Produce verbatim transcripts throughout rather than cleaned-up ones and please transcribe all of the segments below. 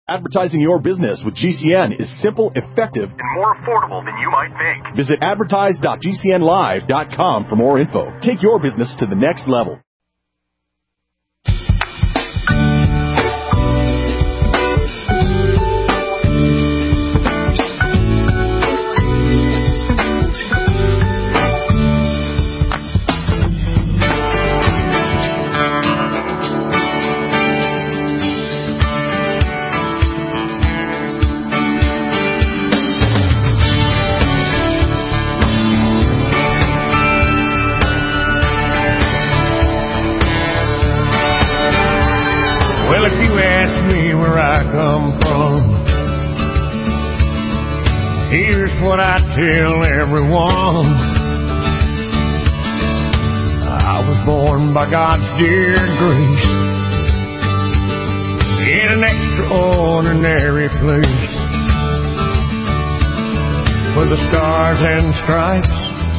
Advertising your business with G C N is simple, effective, and more affordable than you might think. Visit advertise dot g c n live dot com for more info. Take your business to the next level. Well, if you ask me where I come from, here's what I tell everyone. I was born by God's dear grace in an extraordinary place where the stars and stripes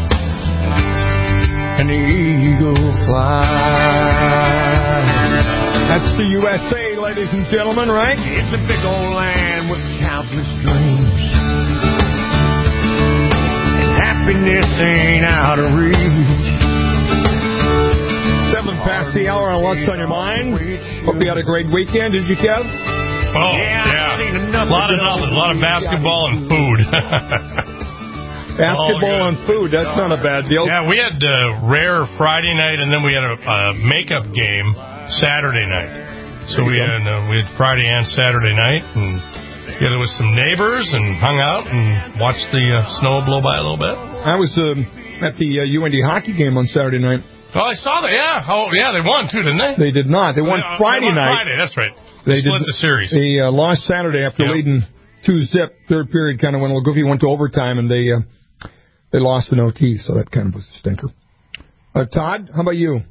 and the eagle fly. That's the U S A, ladies and gentlemen, right? It's a big old land with countless dreams, and happiness ain't out of reach. Seven past the hour on What's on Your Mind. Hope you had a great weekend. Did you, Kev? Oh, yeah. A lot of nothing. A lot of basketball and food. Basketball and food. That's not a bad deal. Yeah, we had uh, rare Friday night, and then we had a uh, makeup game Saturday night. So we had uh, we had Friday and Saturday night, and together with some neighbors, and hung out and watched the uh, snow blow by a little bit. I was uh, at the uh, U N D hockey game on Saturday night. Oh, I saw that. Yeah. Oh, yeah. They won too, didn't they? They did not. They won they, Friday they won night. Friday. That's right. They split did, the series. They uh, lost Saturday after yep. leading two zip. Third period kind of went a little goofy. Went to overtime, and they uh, they lost in O T. So that kind of was a stinker. Uh, Todd, how about you?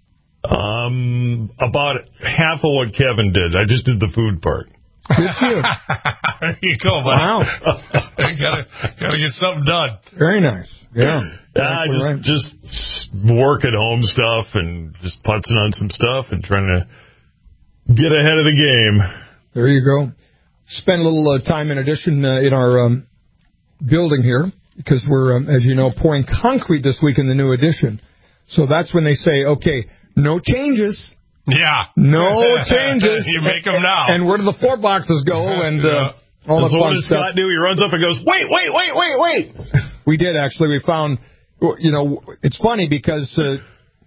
Um, about half of what Kevin did. I just did the food part. Good you. There you go, buddy. Wow. You gotta, gotta get something done. Very nice. Yeah. Yeah, just, right. just work at home stuff and just putzing on some stuff and trying to get ahead of the game. There you go. Spend a little uh, time in addition uh, in our um, building here because we're, um, as you know, pouring concrete this week in the new addition. So that's when they say, okay, no changes. Yeah. No changes. You make them now. And where do the floor boxes go? And uh, yeah. all the so fun what does stuff. Scott do? He runs up and goes, wait, wait, wait, wait, wait. We did, actually. We found, you know, it's funny because uh,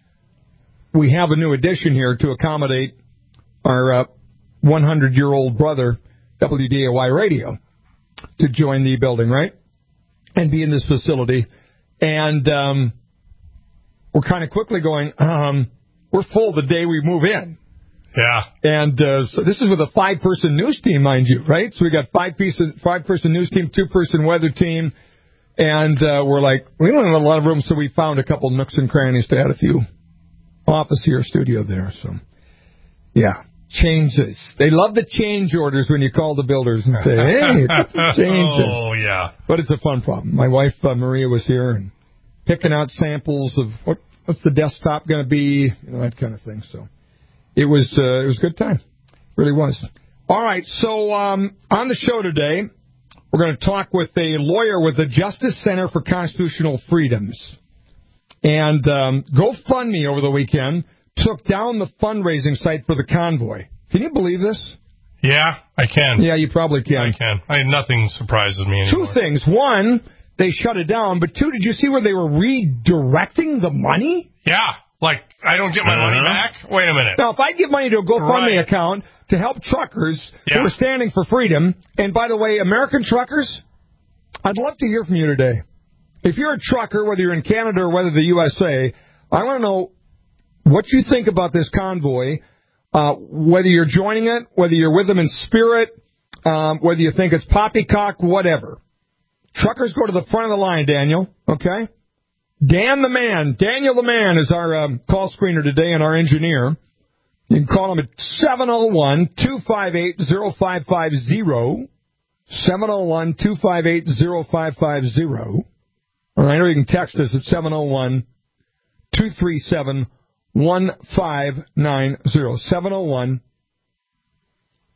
we have a new addition here to accommodate our uh, hundred-year-old brother, W D A Y Radio, to join the building, right? And be in this facility. And um, we're kind of quickly going, um, we're full the day we move in. Yeah. And uh, so this is with a five-person news team, mind you, right? So we got five pieces, five-person news team, two-person weather team. And uh, we're like, we don't have a lot of room, so we found a couple nooks and crannies to add a few office here, studio there. So, yeah. Changes. They love the change orders when you call the builders and say, hey, changes. Oh, yeah. But it's a fun problem. My wife, uh, Maria, was here and picking out samples of what what's the desktop going to be, you know, that kind of thing. So it was uh, it was a good time. It really was. All right, so um, on the show today, we're going to talk with a lawyer with the Justice Center for Constitutional Freedoms. And um, GoFundMe over the weekend took down the fundraising site for the convoy. Can you believe this? Yeah, I can. Yeah, you probably can. I can. I, nothing surprises me anymore. Two things. One, they shut it down. But two, did you see where they were redirecting the money? Yeah. Like, I don't get my uh-huh. money back? Wait a minute. Now, if I give money to a GoFundMe right. account to help truckers yeah. who are standing for freedom, and by the way, American truckers, I'd love to hear from you today. If you're a trucker, whether you're in Canada or whether the U S A, I want to know what you think about this convoy, uh, whether you're joining it, whether you're with them in spirit, um, whether you think it's poppycock, whatever. Truckers, go to the front of the line, Daniel, okay? Dan the Man, Daniel the Man is our um, call screener today and our engineer. You can call him at seven oh one, two five eight, oh five five oh, seven oh one, two five eight, oh five five oh. All right, or you can text us at seven oh one, two three seven, one five nine oh, seven oh one,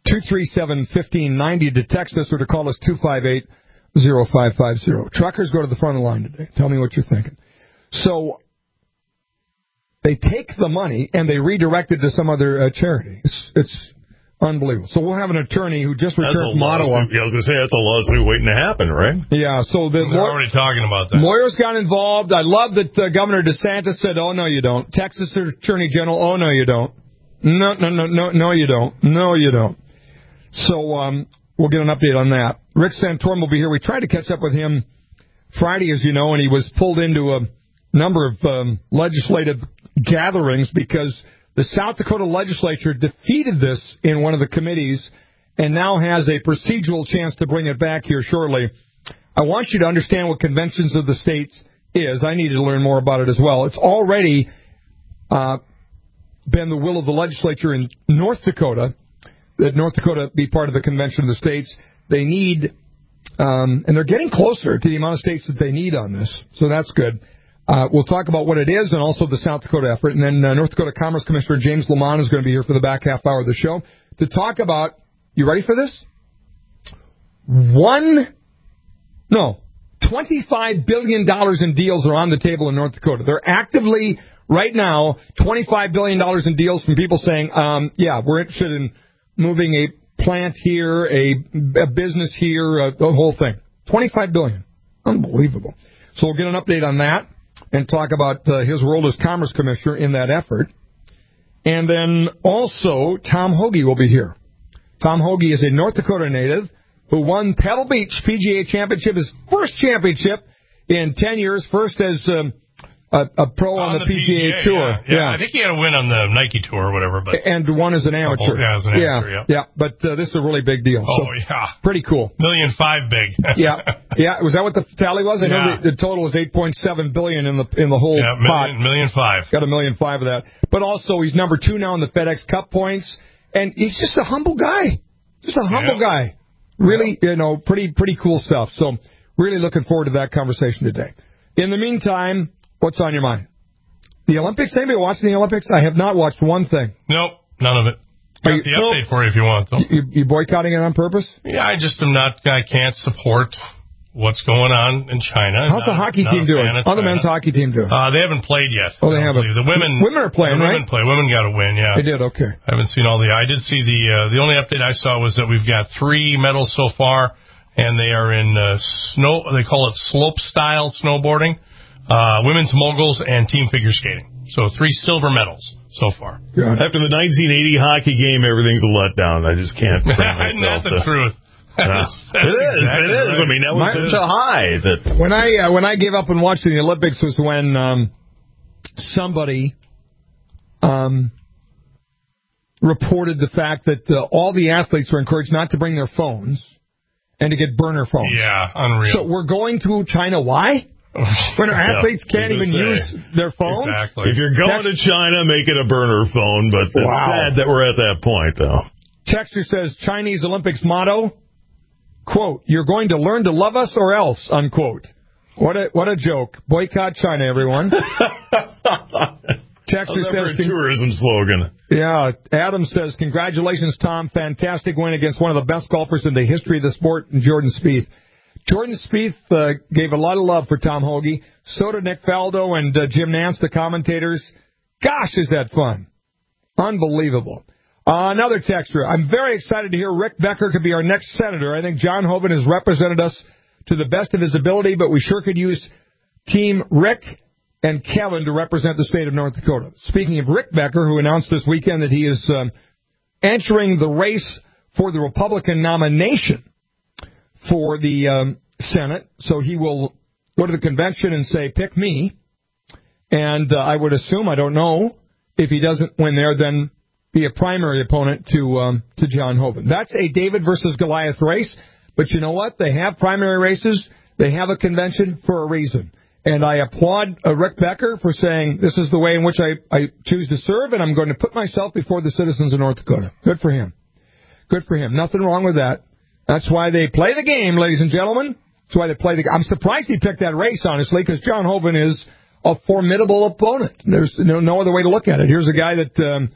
two three seven, one five nine zero to text us or to call us two five eight, zero five five zero. Truckers, go to the front of the line today. Tell me what you're thinking. So they take the money and they redirect it to some other uh, charity. It's, it's unbelievable. So we'll have an attorney who just returned from Ottawa. Yeah, I was going to say, that's a lawsuit waiting to happen, right? Yeah, so the so they're already talking about that. Lawyers got involved. I love that uh, Governor DeSantis said, oh, no, you don't. Texas Attorney General, oh, no, you don't. No, no, no, no, no, you don't. No, you don't. So um, we'll get an update on that. Rick Santorum will be here. We tried to catch up with him Friday, as you know, and he was pulled into a number of um, legislative gatherings because the South Dakota legislature defeated this in one of the committees and now has a procedural chance to bring it back here shortly. I want you to understand what Conventions of the States is. I needed to learn more about it as well. It's already uh, been the will of the legislature in North Dakota that North Dakota be part of the Convention of the States. They need, um, and they're getting closer to the amount of states that they need on this, so that's good. Uh, we'll talk about what it is and also the South Dakota effort. And then uh, North Dakota Commerce Commissioner James Lamont is going to be here for the back half hour of the show to talk about, you ready for this? One, no, twenty-five billion dollars in deals are on the table in North Dakota. They're actively, right now, twenty-five billion dollars in deals from people saying, um, yeah, we're interested in moving a plant here, a, a business here, a, the whole thing. twenty-five billion dollars. Unbelievable. So we'll get an update on that and talk about uh, his role as Commerce Commissioner in that effort. And then also, Tom Hoge will be here. Tom Hoge is a North Dakota native who won Pebble Beach P G A Championship, his first championship in ten years, first as um, a, a pro on, on the, the P G A, P G A Tour. Yeah, yeah. yeah, I think he had a win on the Nike Tour or whatever. But and one as an amateur. Oh, yeah, as an amateur, yeah. Yeah, yeah. But uh, this is a really big deal. Oh, so, yeah. Pretty cool. Million five big. yeah, yeah. Was that what the tally was? I yeah. know the, the total was eight point seven billion in the in the whole yeah, pot. Million, million five. Got a million five of that. But also, he's number two now in the FedEx Cup points, and he's just a humble guy. Just a humble yeah. guy. Really, you know, pretty pretty cool stuff. So, really looking forward to that conversation today. In the meantime, what's on your mind? The Olympics? Anybody watching the Olympics? I have not watched one thing. Nope, none of it. Got you, the update nope. for you if you want, though. You, you boycotting it on purpose? Yeah, I just am not. I can't support what's going on in China. How's not, the hockey team doing? How's the men's hockey team doing? Uh, they haven't played yet. Oh, they haven't. The women. Women are playing, the right? Women play. Women got a win. Yeah, they did. Okay. I haven't seen all the. I did see the. Uh, the only update I saw was that we've got three medals so far, and they are in uh, snow. They call it slope style snowboarding, uh, women's moguls, and team figure skating. So three silver medals so far. God. After the nineteen eighty hockey game, everything's a letdown. I just can't bring myself Isn't that the to... truth? Uh, that's, that's it is. exactly it is. Right. I mean, that was My, such a high. That... When I uh, when I gave up on watching the Olympics was when um, somebody um, reported the fact that uh, all the athletes were encouraged not to bring their phones and to get burner phones. Yeah, unreal. So we're going to China. Why? When our athletes can't even say. use their phones? Exactly. If you're going Text- to China, make it a burner phone, but it's Wow. sad that we're at that point, though. Texter says, Chinese Olympics motto, quote, you're going to learn to love us or else, unquote. What a what a joke. Boycott China, everyone. Texter says, a tourism slogan. Yeah, Adam says, congratulations, Tom. Fantastic win against one of the best golfers in the history of the sport, Jordan Spieth. Jordan Spieth uh, gave a lot of love for Tom Hoge. So did Nick Faldo and uh, Jim Nance, the commentators. Gosh, is that fun. Unbelievable. Uh, another texter. I'm very excited to hear Rick Becker could be our next senator. I think John Hoeven has represented us to the best of his ability, but we sure could use Team Rick and Kevin to represent the state of North Dakota. Speaking of Rick Becker, who announced this weekend that he is um, entering the race for the Republican nomination for the um, Senate, so he will go to the convention and say, pick me, and uh, I would assume, I don't know, if he doesn't win there, then be a primary opponent to um, to John Hoeven. That's a David versus Goliath race, but you know what? They have primary races, they have a convention for a reason, and I applaud uh, Rick Becker for saying, this is the way in which I, I choose to serve, and I'm going to put myself before the citizens of North Dakota. Good for him. Good for him. Nothing wrong with that. That's why they play the game, ladies and gentlemen. That's why they play the game. I'm surprised he picked that race, honestly, because John Hoeven is a formidable opponent. There's no, no other way to look at it. Here's a guy that um,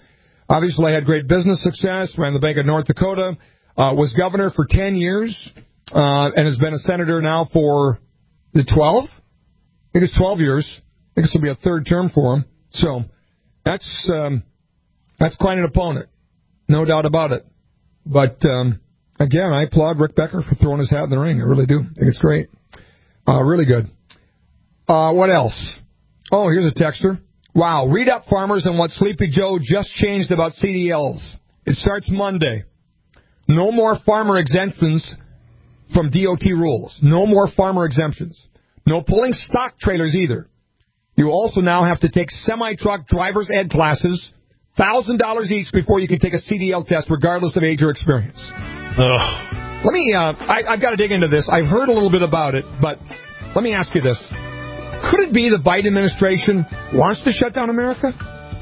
Obviously had great business success, ran the Bank of North Dakota, uh, was governor for ten years, uh, and has been a senator now for the twelve? I think it's twelve years. I think this will be a third term for him. So that's um, that's quite an opponent, no doubt about it. But, um, again, I applaud Rick Becker for throwing his hat in the ring. I really do. I think it's great. Uh, really good. Uh, what else? Oh, here's a texter. Wow, read up, farmers, on what Sleepy Joe just changed about C D Ls. It starts Monday. No more farmer exemptions from D O T rules. No more farmer exemptions. No pulling stock trailers either. You also now have to take semi-truck driver's ed classes, one thousand dollars each, before you can take a C D L test, regardless of age or experience. Ugh. Let me, uh, I, I've got to dig into this. I've heard a little bit about it, but let me ask you this. Could it be the Biden administration wants to shut down America?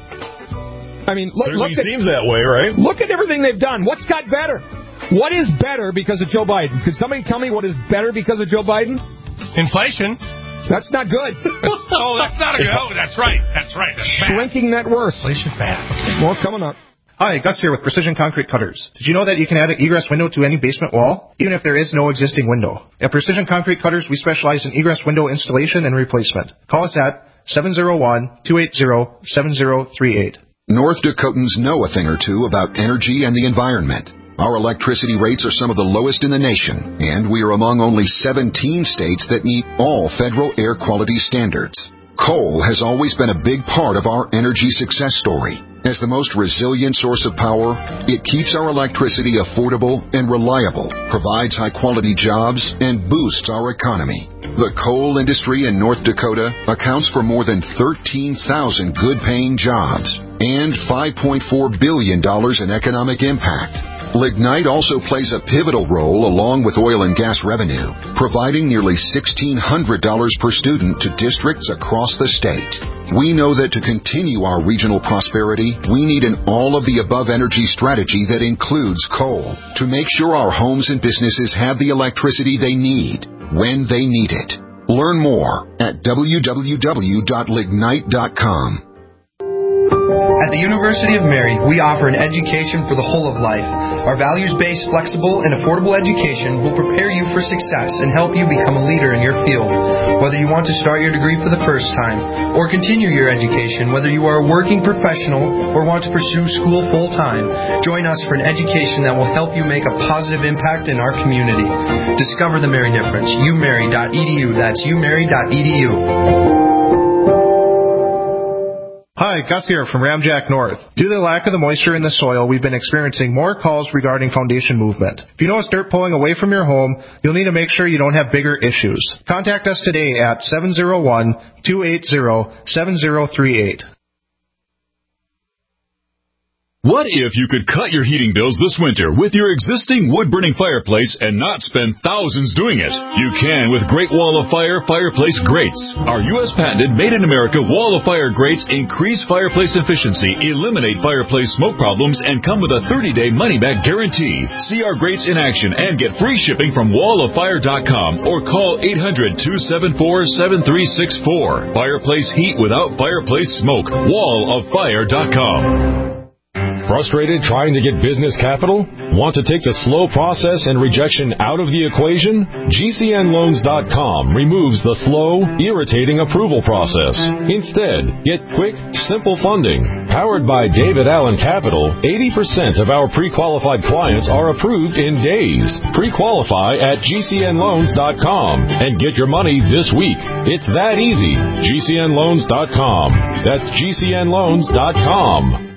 I mean, look, look at, seems that way, right? Look at everything they've done. What's got better? What is better because of Joe Biden? Could somebody tell me what is better because of Joe Biden? Inflation. That's not good. Oh, that's not a good. Oh, that's right. That's right. That's Shrinking net worth. Inflation bad. More coming up. Hi, Gus here with Precision Concrete Cutters. Did you know that you can add an egress window to any basement wall, even if there is no existing window? At Precision Concrete Cutters, we specialize in egress window installation and replacement. Call us at seven oh one, two eight zero, seven zero three eight. North Dakotans know a thing or two about energy and the environment. Our electricity rates are some of the lowest in the nation, and we are among only seventeen states that meet all federal air quality standards. Coal has always been a big part of our energy success story. As the most resilient source of power, it keeps our electricity affordable and reliable, provides high-quality jobs, and boosts our economy. The coal industry in North Dakota accounts for more than thirteen thousand good-paying jobs and five point four billion dollars in economic impact. Lignite also plays a pivotal role along with oil and gas revenue, providing nearly sixteen hundred dollars per student to districts across the state. We know that to continue our regional prosperity, we need an all-of-the-above energy strategy that includes coal to make sure our homes and businesses have the electricity they need when they need it. Learn more at w w w dot lignite dot com. At the University of Mary, we offer an education for the whole of life. Our values-based, flexible, and affordable education will prepare you for success and help you become a leader in your field. Whether you want to start your degree for the first time or continue your education, whether you are a working professional or want to pursue school full-time, join us for an education that will help you make a positive impact in our community. Discover the Mary difference. u mary dot e d u. That's u mary dot e d u. Hi, Gus here from Ramjack North. Due to the lack of the moisture in the soil, we've been experiencing more calls regarding foundation movement. If you notice dirt pulling away from your home, you'll need to make sure you don't have bigger issues. Contact us today at seven oh one, two eight zero, seven zero three eight. What if you could cut your heating bills this winter with your existing wood-burning fireplace and not spend thousands doing it? You can with Great Wall of Fire Fireplace Grates. Our U S patented made-in-America Wall of Fire grates increase fireplace efficiency, eliminate fireplace smoke problems, and come with a thirty-day money-back guarantee. See our grates in action and get free shipping from wall of fire dot com or call eight hundred, two seven four, seven three six four. Fireplace heat without fireplace smoke. wall of fire dot com. Frustrated trying to get business capital? Want to take the slow process and rejection out of the equation? G C N loans dot com removes the slow, irritating approval process. Instead, get quick, simple funding. Powered by David Allen Capital, eighty percent of our pre-qualified clients are approved in days. Pre-qualify at G C N loans dot com and get your money this week. It's that easy. G C N loans dot com. That's G C N loans dot com.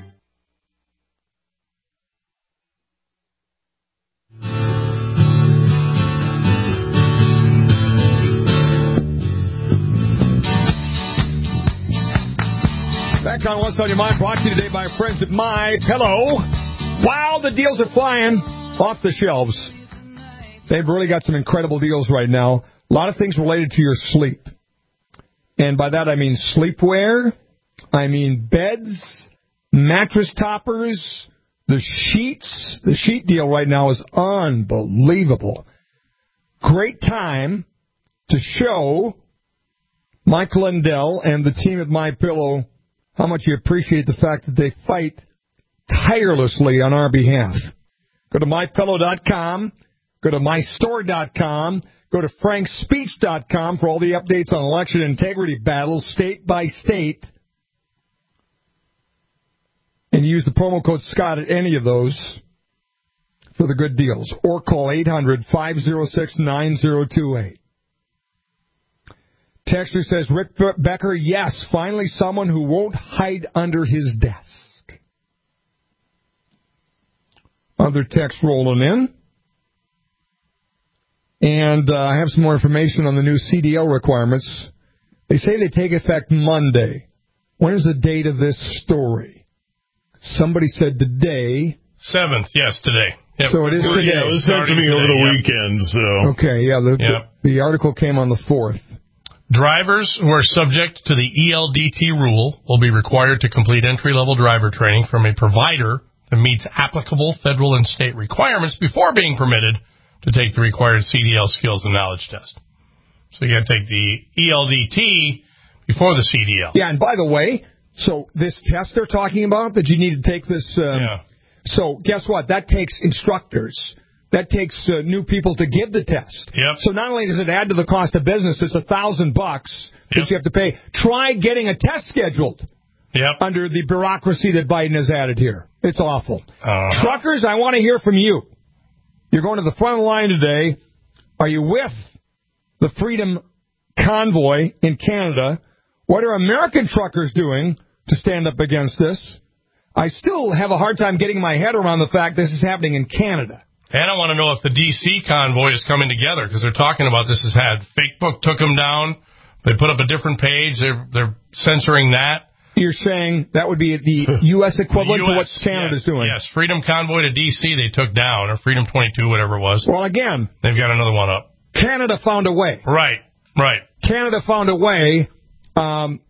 Back on What's on Your Mind, brought to you today by our friends at My Pillow. Wow, the deals are flying off the shelves. They've really got some incredible deals right now. A lot of things related to your sleep. And by that I mean sleepwear, I mean beds, mattress toppers, the sheets. The sheet deal right now is unbelievable. Great time to show Michael Lindell and the team at My Pillow how much you appreciate the fact that they fight tirelessly on our behalf. Go to my pillow dot com. Go to my store dot com. Go to frank speech dot com for all the updates on election integrity battles state by state. And use the promo code Scott at any of those for the good deals. Or call eight hundred, five oh six, nine oh two eight. Texter says, Rick Becker, yes, finally someone who won't hide under his desk. Other text rolling in. And uh, I have some more information on the new C D L requirements. They say they take effect Monday. When is the date of this story? Somebody said today. seventh, yes, today. Yep. So it is today. Yeah, it was sent to me over the yep. weekend. So Okay, yeah, the, yep. the, the article came on the fourth. Drivers who are subject to the E L D T rule will be required to complete entry-level driver training from a provider that meets applicable federal and state requirements before being permitted to take the required C D L skills and knowledge test. So you got to take the E L D T before the C D L. Yeah, and by the way, so this test they're talking about, that you need to take this... Um, yeah. So guess what? That takes instructors. That takes uh, new people to give the test. Yep. So not only does it add to the cost of business, it's a thousand bucks that Yep. you have to pay. Try getting a test scheduled Yep. under the bureaucracy that Biden has added here. It's awful. Uh-huh. Truckers, I want to hear from you. You're going to the front line today. Are you with the Freedom Convoy in Canada? What are American truckers doing to stand up against this? I still have a hard time getting my head around the fact this is happening in Canada. And I want to know if the D C convoy is coming together, because they're talking about this has had. Facebook took them down. They put up a different page. They're, they're censoring that. You're saying that would be the U S equivalent the U S, to what Canada's yes, doing? Yes, Freedom Convoy to D C they took down, or Freedom twenty-two, whatever it was. Well, again, they've got another one up. Canada found a way. Right, right. Canada found a way. Um,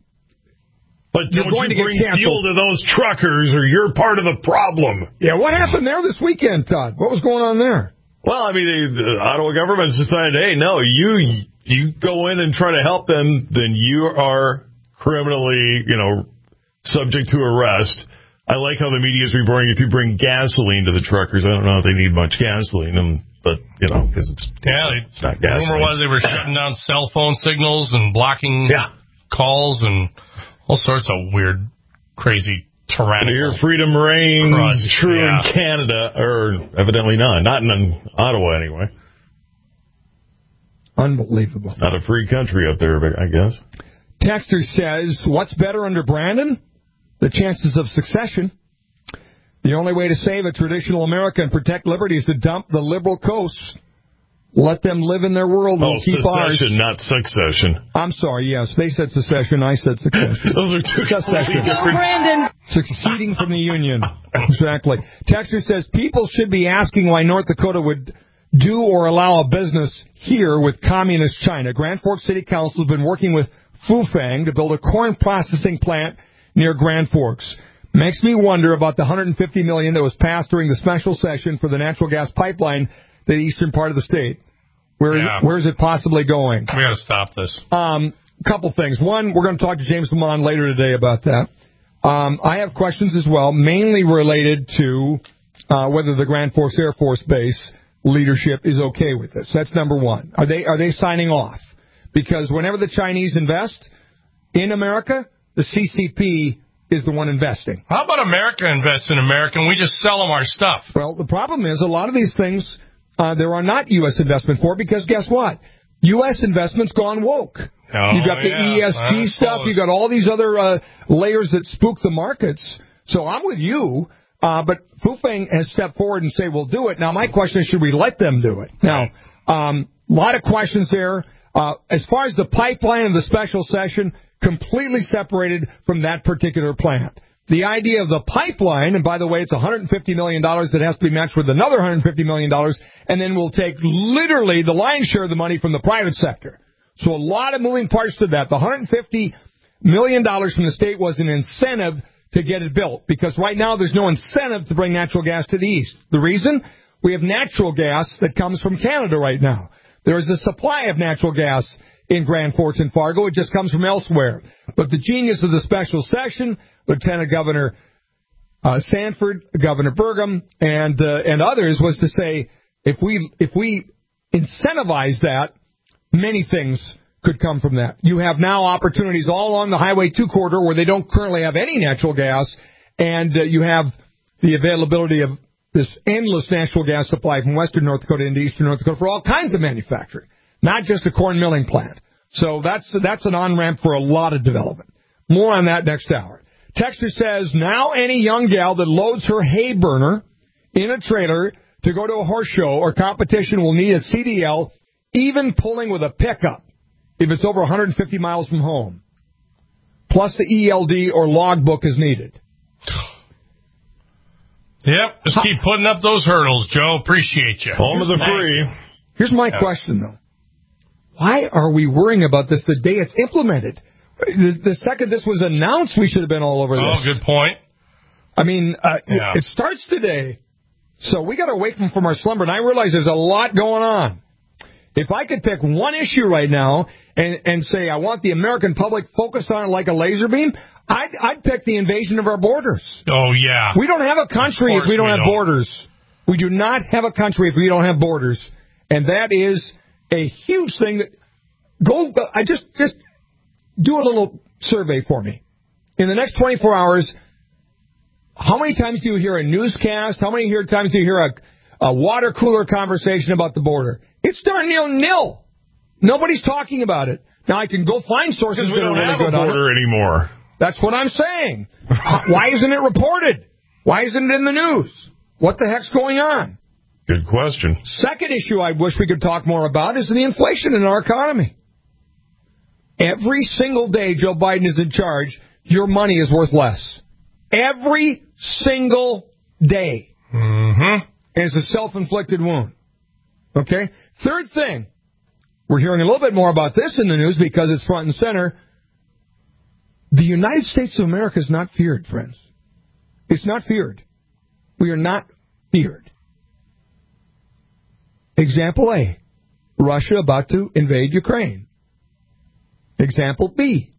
but you're don't going you to bring get canceled. fuel to those truckers, or you're part of the problem. Yeah, what happened there this weekend, Todd? What was going on there? Well, I mean, the, the Ottawa government's decided, hey, no, you you go in and try to help them, then you are criminally, you know, subject to arrest. I like how the media is reporting if you bring gasoline to the truckers. I don't know if they need much gasoline, um, but, you know, because it's, yeah, it's not the gasoline. rumor was they were shutting down cell phone signals and blocking yeah. calls and all sorts of weird, crazy, tyrannical. Your freedom reigns crud. true yeah. in Canada, or evidently not. Not in Ottawa, anyway. Unbelievable. Not a free country up there, I guess. Texter says, what's better under Brandon? The chances of succession. The only way to save a traditional America and protect liberty is to dump the liberal coast. Let them live in their world. We'll oh, keep secession, ours. not succession. I'm sorry, yes. They said secession, I said succession. Those are two secession. different... Brandon! Succeeding from the Union. Exactly. Texter says, people should be asking why North Dakota would do or allow a business here with communist China. Grand Forks City Council has been working with Fufang to build a corn processing plant near Grand Forks. Makes me wonder about the one hundred fifty million dollars that was passed during the special session for the natural gas pipeline to the eastern part of the state. Where is, yeah. it, where is it possibly going? We got to stop this. Um, couple things. One, we're going to talk to James Lamont later today about that. Um, I have questions as well, mainly related to uh, whether the Grand Forks Air Force Base leadership is okay with this. That's number one. Are they are they signing off? Because whenever the Chinese invest in America, the C C P is the one investing. How about America invests in America and we just sell them our stuff? Well, the problem is a lot of these things uh, there are not U S investment for, because guess what? U S investment's gone woke. Oh, you got the yeah. E S G I stuff. suppose. You got all these other uh, layers that spook the markets. So I'm with you. Uh, but Fufang has stepped forward and say, we'll do it. Now, my question is, should we let them do it? Now, a um, lot of questions there. Uh, as far as the pipeline and the special session, completely separated from that particular plant. The idea of the pipeline, and by the way, it's one hundred fifty million dollars that has to be matched with another one hundred fifty million dollars, and then we'll take literally the lion's share of the money from the private sector. So a lot of moving parts to that. The one hundred fifty million dollars from the state was an incentive to get it built, because right now there's no incentive to bring natural gas to the east. The reason? We have natural gas that comes from Canada right now. There is a supply of natural gas in Grand Forks and Fargo. It just comes from elsewhere. But the genius of the special session, Lieutenant Governor uh, Sanford, Governor Burgum, and uh, and others was to say if we if we incentivize that, many things could come from that. You have now opportunities all along the Highway two corridor where they don't currently have any natural gas, and uh, you have the availability of this endless natural gas supply from western North Dakota into eastern North Dakota for all kinds of manufacturing, not just a corn milling plant. So that's that's an on-ramp for a lot of development. More on that next hour. Texter says, now any young gal that loads her hay burner in a trailer to go to a horse show or competition will need a C D L, even pulling with a pickup, if it's over one hundred fifty miles from home. Plus the E L D or logbook is needed. Yep, just keep putting up those hurdles, Joe. Appreciate you. Home of the free. Here's my Yeah. question, though. Why are we worrying about this the day it's implemented? The, the second this was announced, we should have been all over this. Oh, good point. I mean, uh, Yeah. it starts today, so we got to wake from, from our slumber, and I realize there's a lot going on. If I could pick one issue right now and, and say I want the American public focused on it like a laser beam, I'd, I'd pick the invasion of our borders. Oh, yeah. We don't have a country if we don't we have don't. borders. We do not have a country if we don't have borders. And that is a huge thing that go I just just do a little survey for me. In the next twenty-four hours, how many times do you hear a newscast? How many hear, times do you hear a, a water cooler conversation about the border? It's darn near nil. Nobody's talking about it. Now, I can go find sources Because that we are don't really have good a on it. border anymore. That's what I'm saying. Why isn't it reported? Why isn't it in the news? What the heck's going on? Good question. Second issue I wish we could talk more about is the inflation in our economy. Every single day Joe Biden is in charge, your money is worth less. Every single day. Mm-hmm. And it's a self-inflicted wound. Okay? Third thing, we're hearing a little bit more about this in the news because it's front and center. The United States of America is not feared, friends. It's not feared. We are not feared. Example A, Russia about to invade Ukraine. Example B,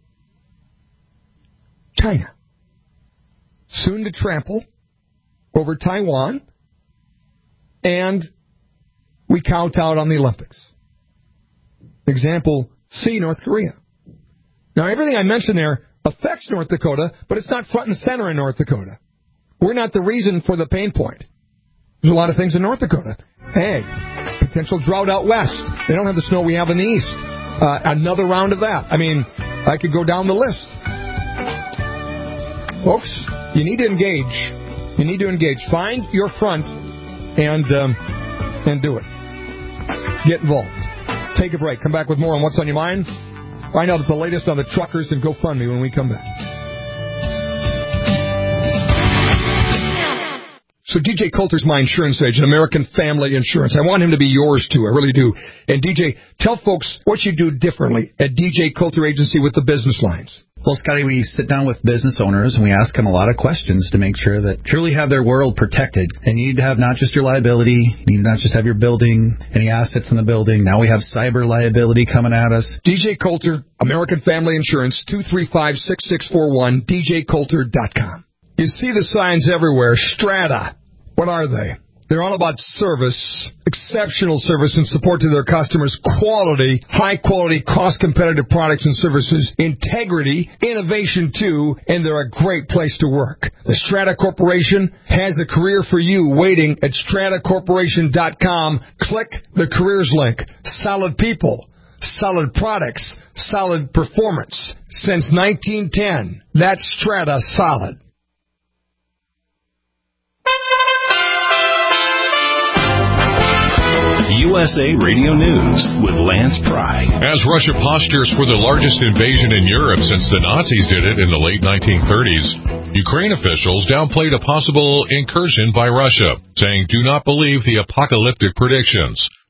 China, soon to trample over Taiwan, and we count out on the Olympics. Example C, North Korea. Now, everything I mentioned there affects North Dakota, but it's not front and center in North Dakota. We're not the reason for the pain point. There's a lot of things in North Dakota. Hey, potential drought out west. They don't have the snow we have in the east. Uh, another round of that. I mean, I could go down the list. Folks, you need to engage. You need to engage. Find your front and um, and do it. Get involved. Take a break. Come back with more on What's on Your Mind. Find out the latest on the truckers and GoFundMe when we come back. So D J Coulter's my insurance agent, American Family Insurance. I want him to be yours, too. I really do. And D J, tell folks what you do differently at D J Coulter Agency with the business lines. Well, Scotty, we sit down with business owners and we ask them a lot of questions to make sure that truly have their world protected. And you need to have not just your liability, you need to not just have your building, any assets in the building. Now we have cyber liability coming at us. D J Coulter, American Family Insurance, two three five, six six four one, D J Coulter dot com. You see the signs everywhere. Strata. What are they? They're all about service, exceptional service and support to their customers, quality, high-quality, cost-competitive products and services, integrity, innovation, too, and they're a great place to work. The Strata Corporation has a career for you waiting at strata corporation dot com. Click the careers link. Solid people, solid products, solid performance. Since nineteen ten, that's Strata Solid. U S A Radio News with Lance Pry. As Russia postures for the largest invasion in Europe since the Nazis did it in the late nineteen thirties, Ukraine officials downplayed a possible incursion by Russia, saying do not believe the apocalyptic predictions.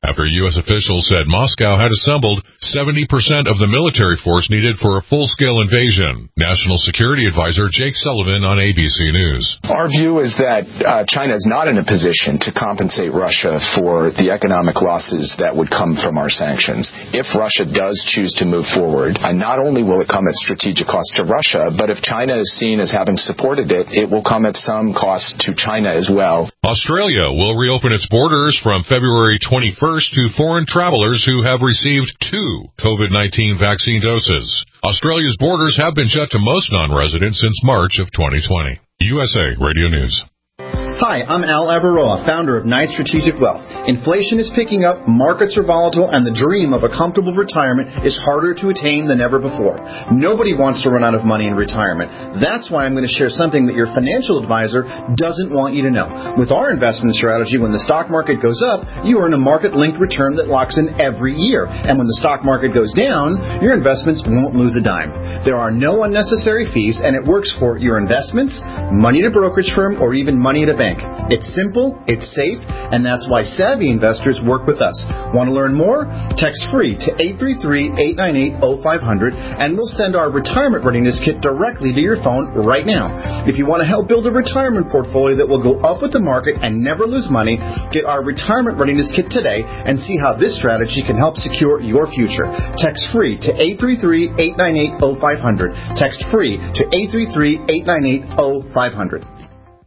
after U S officials said Moscow had assembled seventy percent of the military force needed for a full-scale invasion. National Security Advisor Jake Sullivan on A B C News. Our view is that uh, China is not in a position to compensate Russia for the economic losses that would come from our sanctions. If Russia does choose to move forward, uh, not only will it come at strategic cost to Russia, but if China is seen as having supported it, it will come at some cost to China as well. Australia will reopen its borders from February twenty-first to foreign travelers who have received two COVID nineteen vaccine doses. Australia's borders have been shut to most non-residents since March of twenty twenty. U S A Radio News. Hi, I'm Al Abaroa, founder of Knight Strategic Wealth. Inflation is picking up, markets are volatile, and the dream of a comfortable retirement is harder to attain than ever before. Nobody wants to run out of money in retirement. That's why I'm going to share something that your financial advisor doesn't want you to know. With our investment strategy, when the stock market goes up, you earn a market-linked return that locks in every year. And when the stock market goes down, your investments won't lose a dime. There are no unnecessary fees, and it works for your investments, money at a brokerage firm, or even money at a bank. It's simple, it's safe, and that's why savvy investors work with us. Want to learn more? Text free to eight three three, eight nine eight, zero five zero zero, and we'll send our retirement readiness kit directly to your phone right now. If you want to help build a retirement portfolio that will go up with the market and never lose money, get our retirement readiness kit today and see how this strategy can help secure your future. Text free to eight three three, eight nine eight, zero five zero zero. Text free to eight three three, eight nine eight, zero five zero zero.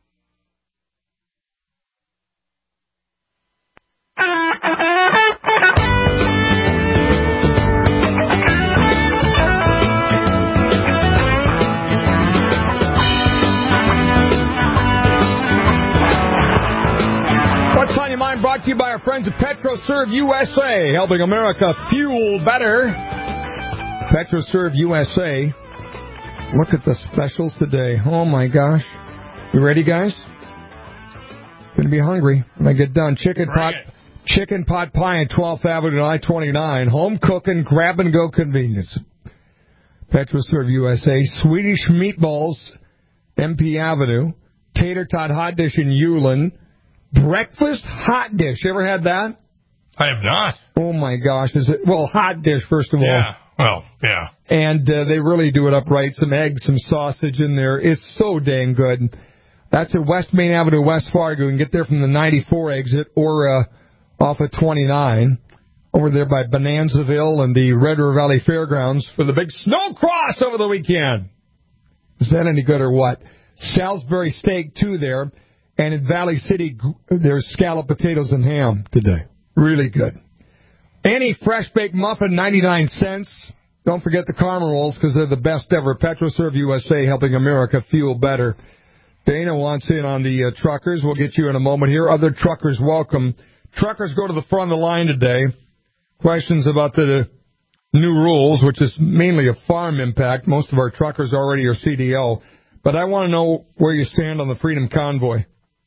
Brought to you by our friends at PetroServe U S A, helping America fuel better. PetroServe U S A. Look at the specials today. Oh, my gosh. You ready, guys? Going to be hungry when I get done. Chicken pot, chicken pot pie at twelfth Avenue, I twenty-nine. Home cooking, grab-and-go convenience. PetroServe U S A. Swedish meatballs, M P Avenue. Tater tot hot dish in Ulen. Breakfast hot dish. Ever had that? I have not. Oh, my gosh. Is it? Well, hot dish, first of all. Yeah. Well, yeah. And uh, they really do it up right. Some eggs, some sausage in there. It's so dang good. That's at West Main Avenue, West Fargo. You can get there from the ninety-four exit or uh, off of twenty-nine. Over there by Bonanzaville and the Red River Valley Fairgrounds for the big snow cross over the weekend. Is that any good or what? Salisbury steak, too, there. And in Valley City, there's scalloped potatoes and ham today. Really good. Any fresh baked muffin, ninety-nine cents. Don't forget the Karma Rolls because they're the best ever. PetroServe U S A, helping America fuel better. Dana wants in on the uh, truckers. We'll get you in a moment here. Other truckers, welcome. Truckers go to the front of the line today. Questions about the new rules, which is mainly a farm impact. Most of our truckers already are C D L. But I want to know where you stand on the Freedom Convoy.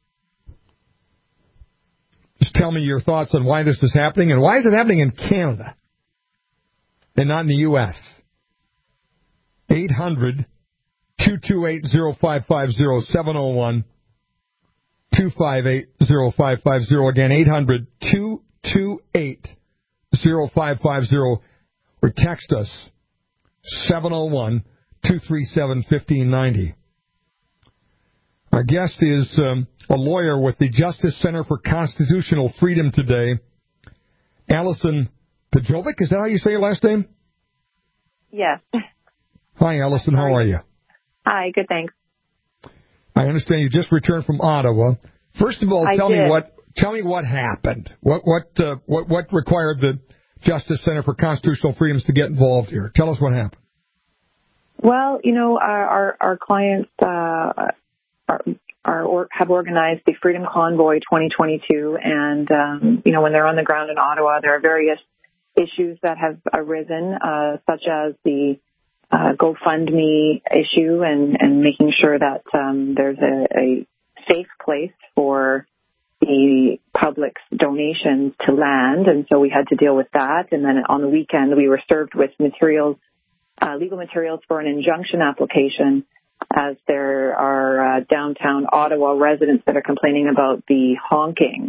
Just tell me your thoughts on why this is happening, and why is it happening in Canada and not in the U S eight hundred, two two eight, zero five five zero, seven oh one, two five eight, zero five five zero. Again, eight hundred, two two eight, zero five five zero. Or text us, seven oh one, two three seven, one five nine zero. Our guest is um, a lawyer with the Justice Center for Constitutional Freedom today. Allison Pejovic, is that how you say your last name? Yes. Hi, Allison. How are you? Hi, good, thanks. I understand you just returned from Ottawa. First of all, I tell did. me what tell me what happened. What what uh, what what required the Justice Center for Constitutional Freedoms to get involved here? Tell us what happened. Well, you know, our our, our clients uh, are, are or, have organized the Freedom Convoy twenty twenty-two, and um, you know, when they're on the ground in Ottawa, there are various issues that have arisen, uh, such as the uh, GoFundMe issue, and, and making sure that um, there's a, a safe place for the public's donations to land, and so we had to deal with that. And then on the weekend, we were served with materials, uh, legal materials for an injunction application, as there are uh, downtown Ottawa residents that are complaining about the honking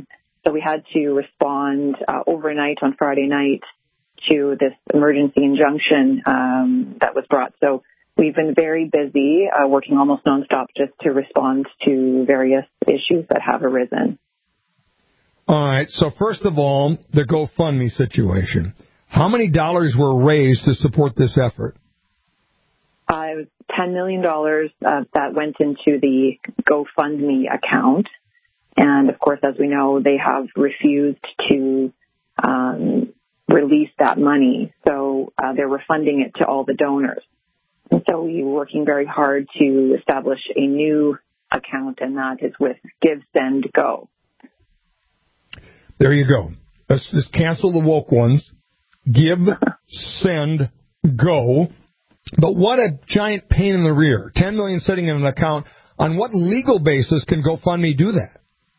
So we had to respond uh, overnight on Friday night to this emergency injunction um, that was brought. So we've been very busy, uh, working almost nonstop just to respond to various issues that have arisen. All right. So first of all, the GoFundMe situation. How many dollars were raised to support this effort? Uh, it was ten million dollars uh, that went into the GoFundMe account. And, of course, as we know, they have refused to um, release that money. So uh, they're refunding it to all the donors. And so we were working very hard to establish a new account, and that is with Give, Send, Go. There you go. Let's just cancel the woke ones. Give, Send, Go. But what a giant pain in the rear. ten million dollars sitting in an account. On what legal basis can GoFundMe do that?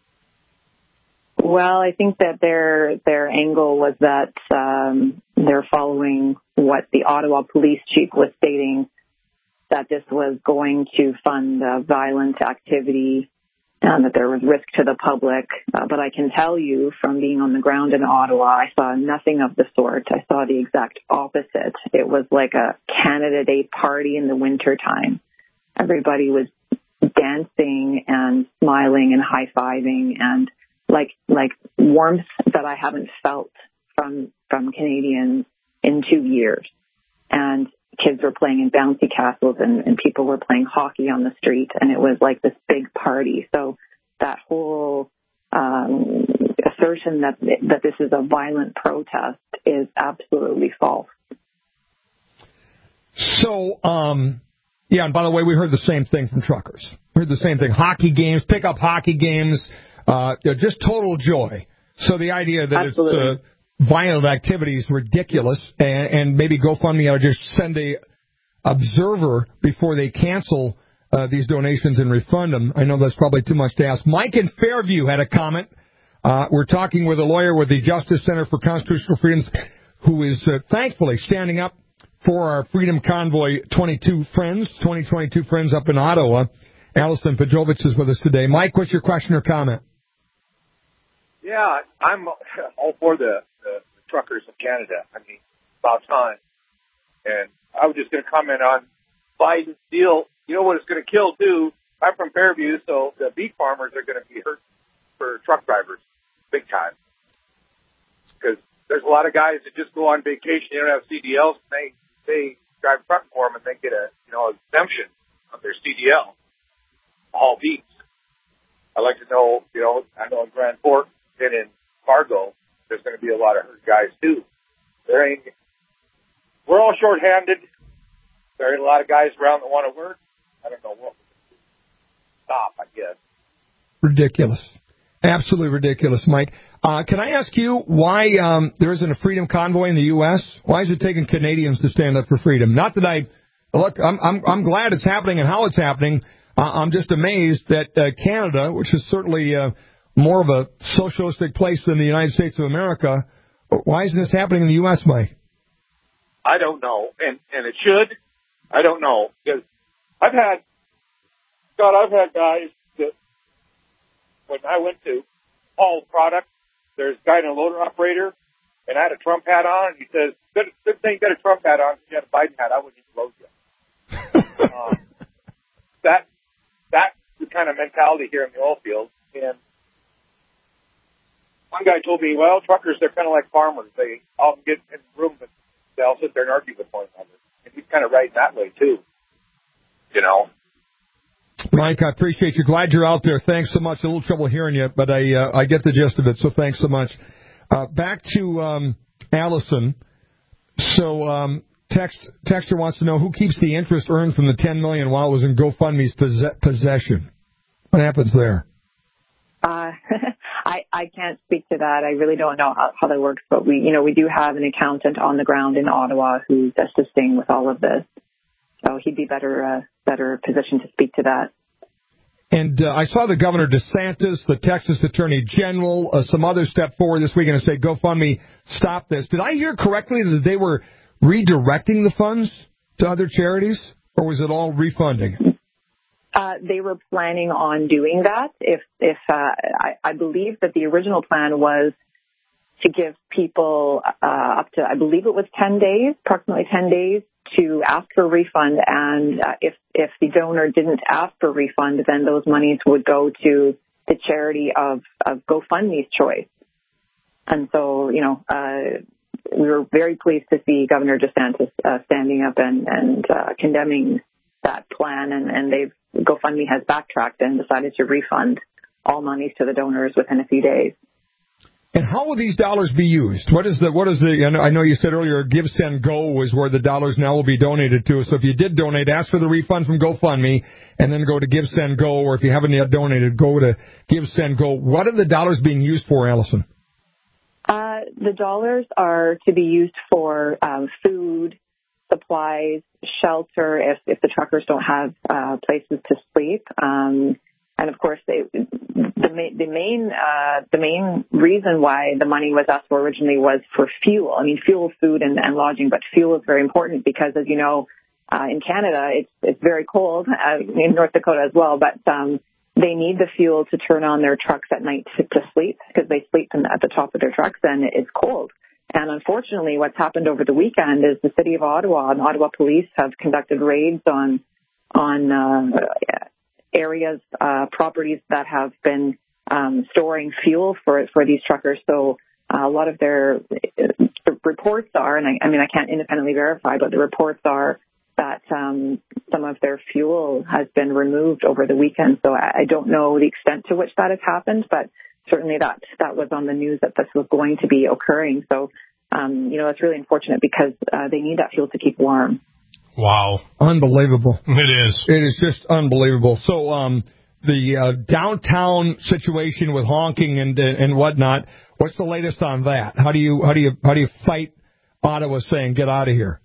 Well, I think that their their angle was that um, they're following what the Ottawa police chief was stating, that this was going to fund uh, violent activity and that there was risk to the public. Uh, but I can tell you from being on the ground in Ottawa, I saw nothing of the sort. I saw the exact opposite. It was like a Canada Day party in the wintertime. Everybody was dancing and smiling and high-fiving and like like warmth that I haven't felt from from Canadians in two years. And kids were playing in bouncy castles and, and people were playing hockey on the street, and it was like this big party. So that whole um, assertion that that this is a violent protest is absolutely false. So, um, yeah, and by the way, we heard the same thing from truckers. We heard the same thing. Hockey games, pick-up hockey games, uh, just total joy. So the idea that Absolutely. it's... Uh, violent activity is ridiculous, and, and maybe GoFundMe ought to just send a observer before they cancel uh, these donations and refund them. I know that's probably too much to ask. Mike in Fairview had a comment. Uh, we're talking with a lawyer with the Justice Center for Constitutional Freedoms who is uh, thankfully standing up for our Freedom Convoy twenty-two friends, twenty twenty-two friends up in Ottawa. Allison Pejovich is with us today. Mike, what's your question or comment? Yeah, I'm all for the, the, the truckers of Canada. I mean, about time. And I was just going to comment on Biden's deal. You know what it's going to kill, too? I'm from Fairview, so the beef farmers are going to be hurt for truck drivers big time. Because there's a lot of guys that just go on vacation, they don't have C D Ls, and they, they drive truck for them, and they get a, you know, exemption on their C D L, haul beef. I'd like to know, you know, I know in Grand Forks, and in Fargo, there's going to be a lot of hurt guys, too. There ain't, we're all shorthanded. There ain't a lot of guys around that want to work. I don't know what we're going to do. Stop, I guess. Ridiculous. Absolutely ridiculous, Mike. Uh, can I ask you why um, there isn't a freedom convoy in the U S? Why is it taking Canadians to stand up for freedom? Not that I, look, I'm, I'm, I'm glad it's happening and how it's happening. Uh, I'm just amazed that uh, Canada, which is certainly uh, more of a socialistic place than the United States of America, why isn't this happening in the U S, Mike? I don't know, and and it should. I don't know, because I've had, Scott, I've had guys that, when I went to haul product, there's a guy in a loader operator, and I had a Trump hat on, and he says, good, good thing you got a Trump hat on, if you had a Biden hat, I wouldn't even load you. um, that, that's the kind of mentality here in the oil field, and one guy told me, well, truckers, they're kind of like farmers. They all get in the room, but they all sit there and argue with one another. And he's kind of right in that way, too. You know? Mike, I appreciate you. Glad you're out there. Thanks so much. A little trouble hearing you, but I uh, I get the gist of it, so thanks so much. Uh, back to um, Allison. So um, text Texter wants to know who keeps the interest earned from the ten million dollars while it was in GoFundMe's possess- possession. What happens there? Uh, I, I can't speak to that. I really don't know how, how that works, but we, you know, we do have an accountant on the ground in Ottawa who's assisting with all of this. So he'd be better, uh, better positioned to speak to that. And uh, I saw the Governor DeSantis, the Texas Attorney General, uh, some others step forward this weekend and say, GoFundMe, stop this. Did I hear correctly that they were redirecting the funds to other charities, or was it all refunding? Uh, they were planning on doing that. If, if uh, I, I believe that the original plan was to give people uh, up to, I believe it was ten days, approximately ten days, to ask for a refund. And uh, if if the donor didn't ask for a refund, then those monies would go to the charity of, of GoFundMe's choice. And so, you know, uh, we were very pleased to see Governor DeSantis uh, standing up and, and uh, condemning that plan. And, and they've, GoFundMe has backtracked and decided to refund all monies to the donors within a few days. And how will these dollars be used? What is the, what is the, I know, I know you said earlier, Give, Send, Go is where the dollars now will be donated to. So if you did donate, ask for the refund from GoFundMe and then go to Give, Send, Go, or if you haven't yet donated, go to Give, Send, Go. What are the dollars being used for, Allison? Uh, the dollars are to be used for um, food, supplies, shelter, if, if the truckers don't have uh, places to sleep. Um, and of course, they, the, ma- the main uh, the main reason why the money was asked for originally was for fuel. I mean, fuel, food, and, and lodging, but fuel is very important because, as you know, uh, in Canada it's it's very cold, uh, in North Dakota as well. But um, they need the fuel to turn on their trucks at night to, to sleep because they sleep in, at the top of their trucks and it's cold. And unfortunately, what's happened over the weekend is the city of Ottawa and Ottawa police have conducted raids on on uh, areas, uh, properties that have been um, storing fuel for for these truckers. So uh, a lot of their uh, reports are, and I, I mean I can't independently verify, but the reports are that um, some of their fuel has been removed over the weekend. So I, I don't know the extent to which that has happened, but certainly that that was on the news that this was going to be occurring. So, um, you know, it's really unfortunate because uh, they need that fuel to keep warm. Wow. Unbelievable. It is. It is just unbelievable. So um, the uh, downtown situation with honking and and whatnot, what's the latest on that? How do you how do you how do you fight Ottawa saying get out of here?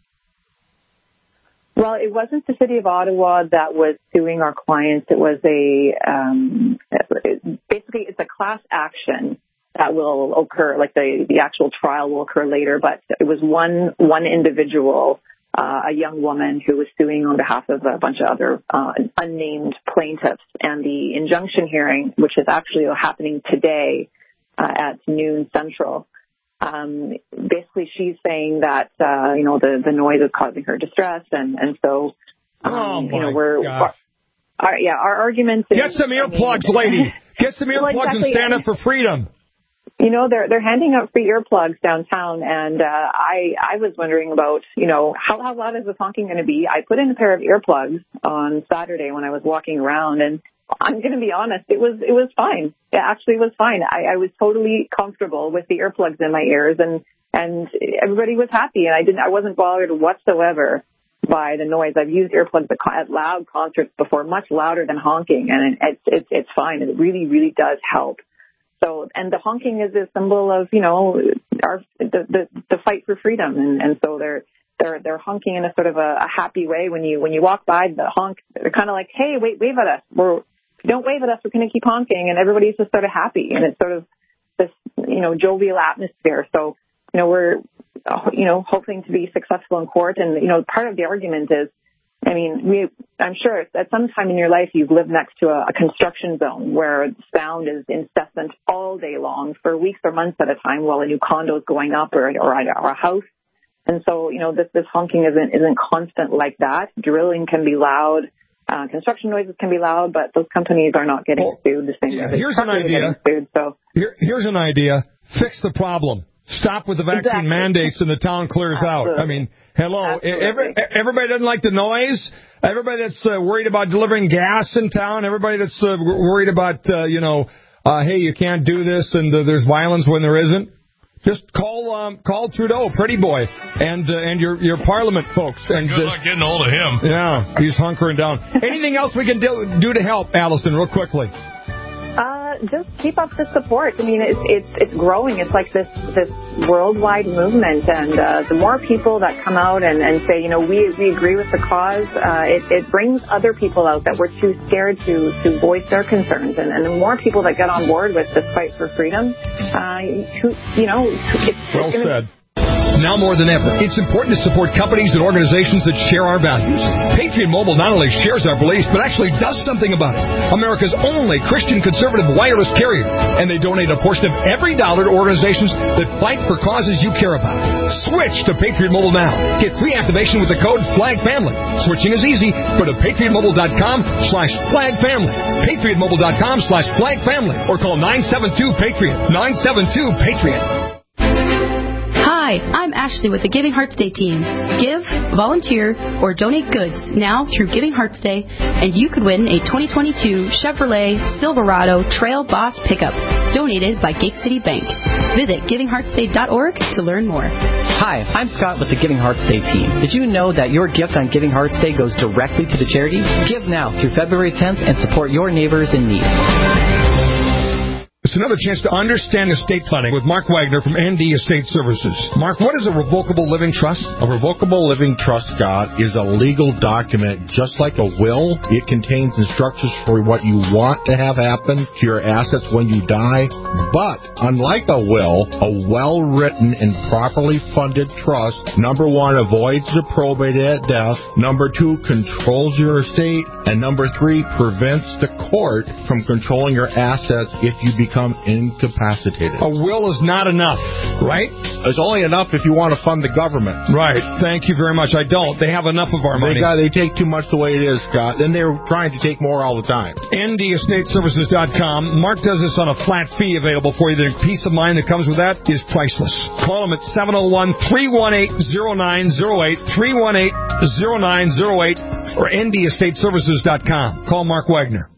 Well, it wasn't the city of Ottawa that was suing our clients. It was a, um, basically it's a class action that will occur, like the, the actual trial will occur later, but it was one, one individual, uh, a young woman who was suing on behalf of a bunch of other, uh, unnamed plaintiffs. And the injunction hearing, which is actually happening today, uh, at noon Central, Um, basically, she's saying that, uh, you know, the, the noise is causing her distress. And, and so, um, oh you know, we're, our, our, yeah, our argument is. Get some earplugs, I mean, lady. Get some earplugs well, exactly, and stand up for freedom. You know, they're, they're handing out free earplugs downtown. And, uh, I, I was wondering about, you know, how, how loud is this honking going to be? I put in a pair of earplugs on Saturday when I was walking around, and I'm going to be honest, it was it was fine. It actually was fine. I, I was totally comfortable with the earplugs in my ears, and and everybody was happy, and I didn't I wasn't bothered whatsoever by the noise. I've used earplugs at loud concerts before, much louder than honking, and it's it's it's fine. It really really does help. So, and the honking is a symbol of, you know, our the the, the fight for freedom, and, and so they're. They're they're honking in a sort of a, a happy way. When you when you walk by the honk, they're kind of like, hey, wait, wave at us. We're if you don't wave at us, we're going to keep honking, and everybody's just sort of happy, and it's sort of this, you know, jovial atmosphere. So, you know, we're you know hoping to be successful in court, and you know, part of the argument is, I mean, we I'm sure at some time in your life you've lived next to a, a construction zone where sound is incessant all day long for weeks or months at a time while a new condo is going up or or, or a house. And so, you know, this, this honking isn't, isn't constant like that. Drilling can be loud. Uh, construction noises can be loud, but those companies are not getting well, sued the same yeah, way. Here's an idea. Sued, so. Here, here's an idea. Fix the problem. Stop with the vaccine exactly. mandates and the town clears Absolutely. out. I mean, hello. Every, everybody doesn't like the noise. Everybody that's uh, worried about delivering gas in town. Everybody that's uh, worried about, uh, you know, uh, hey, you can't do this and uh, there's violence when there isn't. Just call um, call Trudeau, pretty boy, and uh, and your your Parliament folks. And good luck getting hold of him. Yeah, he's hunkering down. Anything else we can do, do to help, Allison, real quickly? Uh, just keep up the support. I mean, it's it's it's growing. It's like this this worldwide movement, and uh, the more people that come out and, and say, you know, we we agree with the cause, uh, it it brings other people out that were too scared to to voice their concerns, and, and the more people that get on board with this fight for freedom, uh, who, you know, it's, well it's gonna, said. Now more than ever, it's important to support companies and organizations that share our values. Patriot Mobile not only shares our beliefs, but actually does something about it. America's only Christian conservative wireless carrier. And they donate a portion of every dollar to organizations that fight for causes you care about. Switch to Patriot Mobile now. Get free activation with the code FLAGFAMILY. Switching is easy. Go to patriotmobile.com slash FLAGFAMILY. patriotmobile.com slash FLAGFAMILY. Or call nine seven two PATRIOT. nine seven two PATRIOT. Hi, I'm Ashley with the Giving Hearts Day team. Give, volunteer, or donate goods now through Giving Hearts Day, and you could win a twenty twenty-two Chevrolet Silverado Trail Boss pickup, donated by Gate City Bank. Visit giving hearts day dot org to learn more. Hi, I'm Scott with the Giving Hearts Day team. Did you know that your gift on Giving Hearts Day goes directly to the charity? Give now through February tenth and support your neighbors in need. It's another chance to understand estate planning with Mark Wagner from N D Estate Services. Mark, what is a revocable living trust? A revocable living trust, Scott, is a legal document just like a will. It contains instructions for what you want to have happen to your assets when you die. But unlike a will, a well-written and properly funded trust, number one, avoids the probate at death. Number two, controls your estate. And number three, prevents the court from controlling your assets if you become incapacitated. A will is not enough, right? It's only enough if you want to fund the government. Right. Thank you very much. I don't. They have enough of our money. They, got, they take too much the way it is, Scott. And they're trying to take more all the time. N D estate services dot com. Mark does this on a flat fee available for you. The peace of mind that comes with that is priceless. Call him at seven oh one, three one eight, oh nine oh eight, three one eight, oh nine oh eight, or N D estate services dot com. Call Mark Wagner.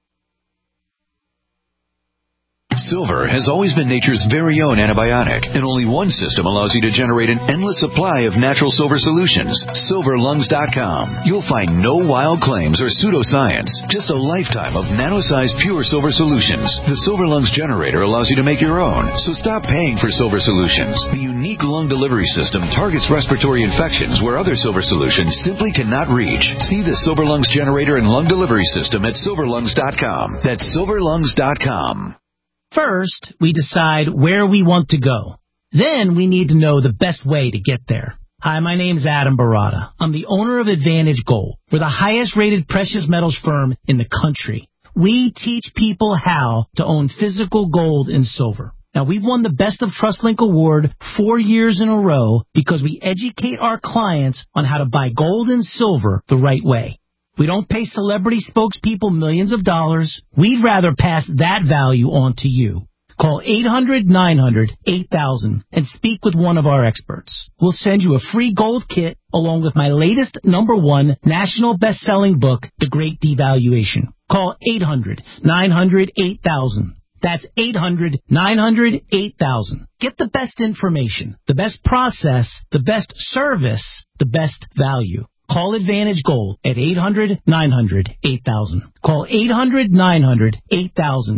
Silver has always been nature's very own antibiotic, and only one system allows you to generate an endless supply of natural silver solutions. silver lungs dot com. You'll find no wild claims or pseudoscience, just a lifetime of nano-sized pure silver solutions. The Silver Lungs generator allows you to make your own, so stop paying for silver solutions. The unique lung delivery system targets respiratory infections where other silver solutions simply cannot reach. See the Silver Lungs generator and lung delivery system at silver lungs dot com. That's silver lungs dot com. First, we decide where we want to go. Then we need to know the best way to get there. Hi, my name's Adam Barada. I'm the owner of Advantage Gold. We're the highest-rated precious metals firm in the country. We teach people how to own physical gold and silver. Now, we've won the Best of TrustLink Award four years in a row because we educate our clients on how to buy gold and silver the right way. We don't pay celebrity spokespeople millions of dollars. We'd rather pass that value on to you. Call eight hundred, nine hundred, eight thousand and speak with one of our experts. We'll send you a free gold kit along with my latest number one national best-selling book, The Great Devaluation. Call eight hundred, nine hundred, eight thousand. That's eight hundred, nine hundred, eight thousand. Get the best information, the best process, the best service, the best value. Call Advantage Gold at eight hundred, nine hundred, eight thousand. Call eight hundred, nine hundred, eight thousand.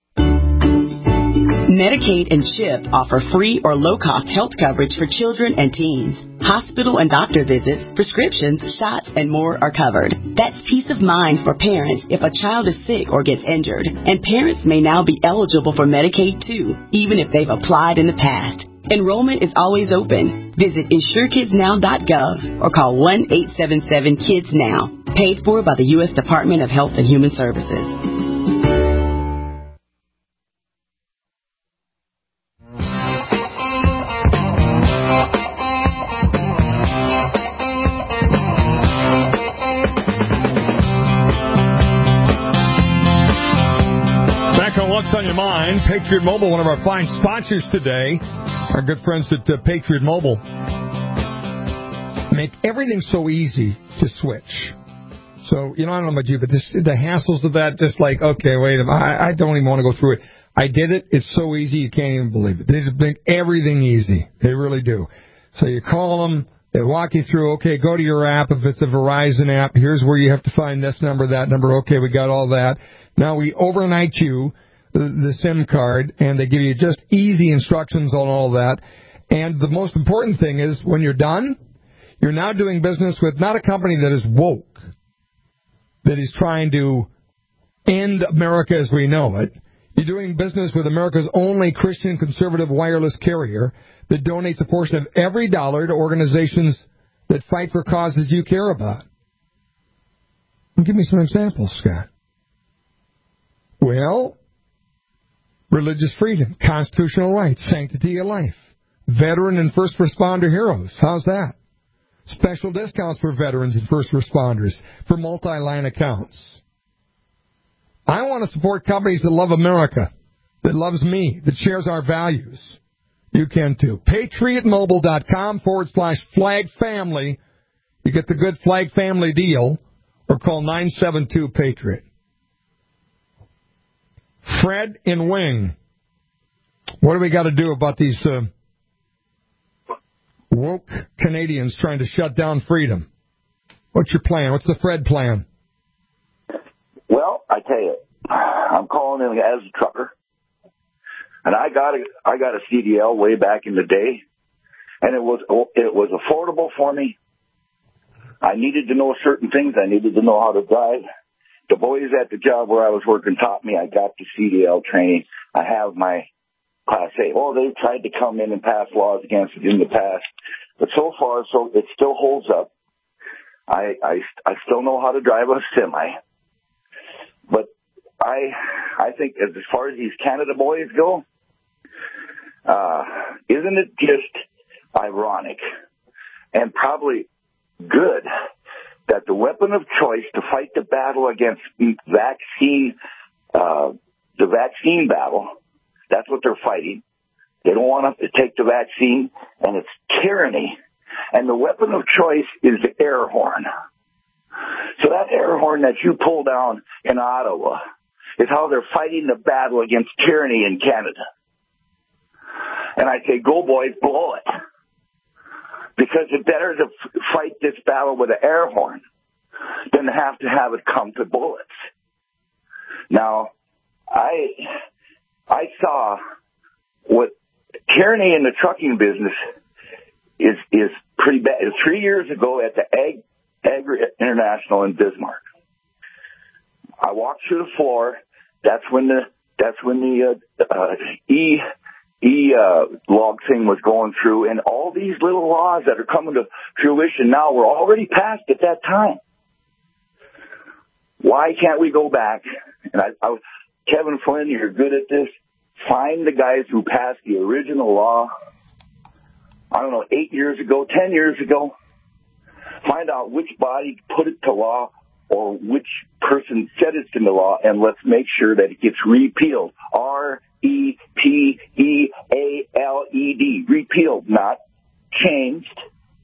Medicaid and CHIP offer free or low-cost health coverage for children and teens. Hospital and doctor visits, prescriptions, shots, and more are covered. That's peace of mind for parents if a child is sick or gets injured. And parents may now be eligible for Medicaid, too, even if they've applied in the past. Enrollment is always open. Visit insure kids now dot gov or call one eight seven seven kids now. Paid for by the U S Department of Health and Human Services. What's on your mind? Patriot Mobile, one of our fine sponsors today. Our good friends at uh, Patriot Mobile make everything so easy to switch. So, you know, I don't know about you, but this, the hassles of that, just like, okay, wait a minute, I, I don't even want to go through it. I did it. It's so easy, you can't even believe it. They just make everything easy. They really do. So you call them, they walk you through, okay, go to your app. If it's a Verizon app, here's where you have to find this number, that number. Okay, we got all that. Now we overnight you the SIM card, and they give you just easy instructions on all that. And the most important thing is, when you're done, you're now doing business with not a company that is woke, that is trying to end America as we know it. You're doing business with America's only Christian conservative wireless carrier that donates a portion of every dollar to organizations that fight for causes you care about. Give me some examples, Scott. Well, religious freedom, constitutional rights, sanctity of life, veteran and first responder heroes. How's that? Special discounts for veterans and first responders for multi-line accounts. I want to support companies that love America, that loves me, that shares our values. You can too. PatriotMobile.com forward slash flag family. You get the good flag family deal, or call nine seven two Patriot. Fred in Wing. What do we got to do about these uh, woke Canadians trying to shut down freedom? What's your plan? What's the Fred plan? Well, I tell you, I'm calling in as a trucker, and I got a I got a C D L way back in the day, and it was it was affordable for me. I needed to know certain things. I needed to know how to drive. The boys at the job where I was working taught me. I got the C D L training. I have my Class A. Oh, they tried to come in and pass laws against it in the past, but so far, so it still holds up. I I, I still know how to drive a semi. But I I think as far as these Canada boys go, uh, isn't it just ironic and probably good that the weapon of choice to fight the battle against vaccine, uh, the vaccine battle, that's what they're fighting. They don't want to take the vaccine, and it's tyranny. And the weapon of choice is the air horn. So that air horn that you pull down in Ottawa is how they're fighting the battle against tyranny in Canada. And I say, go boys, blow it. Because it's better to f- fight this battle with an air horn than to have to have it come to bullets. Now, I I saw what tyranny in the trucking business is is pretty bad. Three years ago at the Ag Agri International in Bismarck, I walked through the floor. That's when the that's when the uh, uh, e e uh, log thing was going through, and all these little laws that are coming to fruition now were already passed at that time. Why can't we go back? And I, I, Kevin Flynn, you're good at this. Find the guys who passed the original law. I don't know, eight years ago, ten years ago. Find out which body put it to law or which person said it's in the law, and let's make sure that it gets repealed. R E P E A L E D. Repealed, not changed.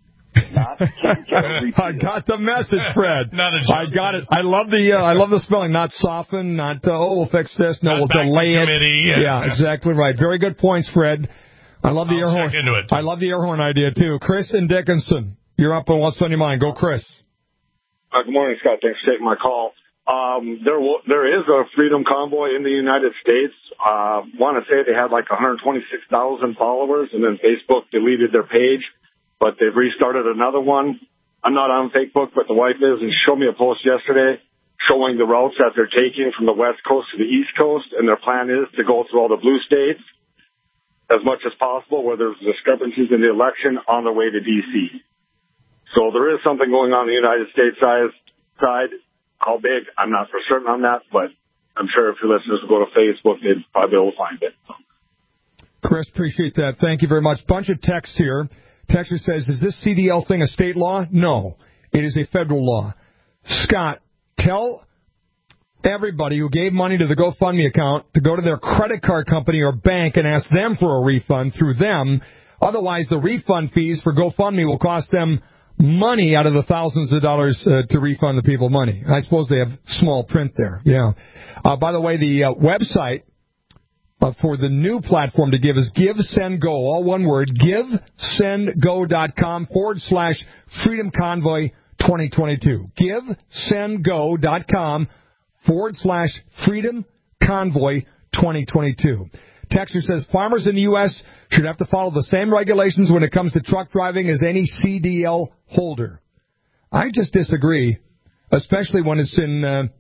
Not changed. I got the message, Fred. Not I got it. I love the uh, I love the spelling. Not soften, not uh, oh, we'll fix this. No, not we'll delay it. Yeah, yeah, exactly right. Very good points, Fred. I love the I'll air horn. check into it. I love the air horn idea too. Chris and Dickinson, you're up on what's on your mind. Go, Chris. Uh, good morning, Scott. Thanks for taking my call. Um, there, w- there is a freedom convoy in the United States. I uh, want to say they had like one hundred twenty-six thousand followers, and then Facebook deleted their page, but they've restarted another one. I'm not on Facebook, but the wife is, and she showed me a post yesterday showing the routes that they're taking from the West Coast to the East Coast, and their plan is to go through all the blue states as much as possible where there's discrepancies in the election on their way to D C. So there is something going on the United States side. How big, I'm not for certain on that, but I'm sure if your listeners will go to Facebook, they'd probably be able to find it. Chris, appreciate that. Thank you very much. Bunch of texts here. Texter says, is this C D L thing a state law? No, it is a federal law. Scott, tell everybody who gave money to the GoFundMe account to go to their credit card company or bank and ask them for a refund through them. Otherwise, the refund fees for GoFundMe will cost them money out of the thousands of dollars uh, to refund the people money. I suppose they have small print there. Yeah. Uh, by the way, the uh, website uh, for the new platform to give is GiveSendGo, all one word, GiveSendGo.com forward slash Freedom Convoy 2022. GiveSendGo.com forward slash Freedom Convoy 2022. Texter says farmers in the U S should have to follow the same regulations when it comes to truck driving as any C D L holder. I just disagree, especially when it's in uh,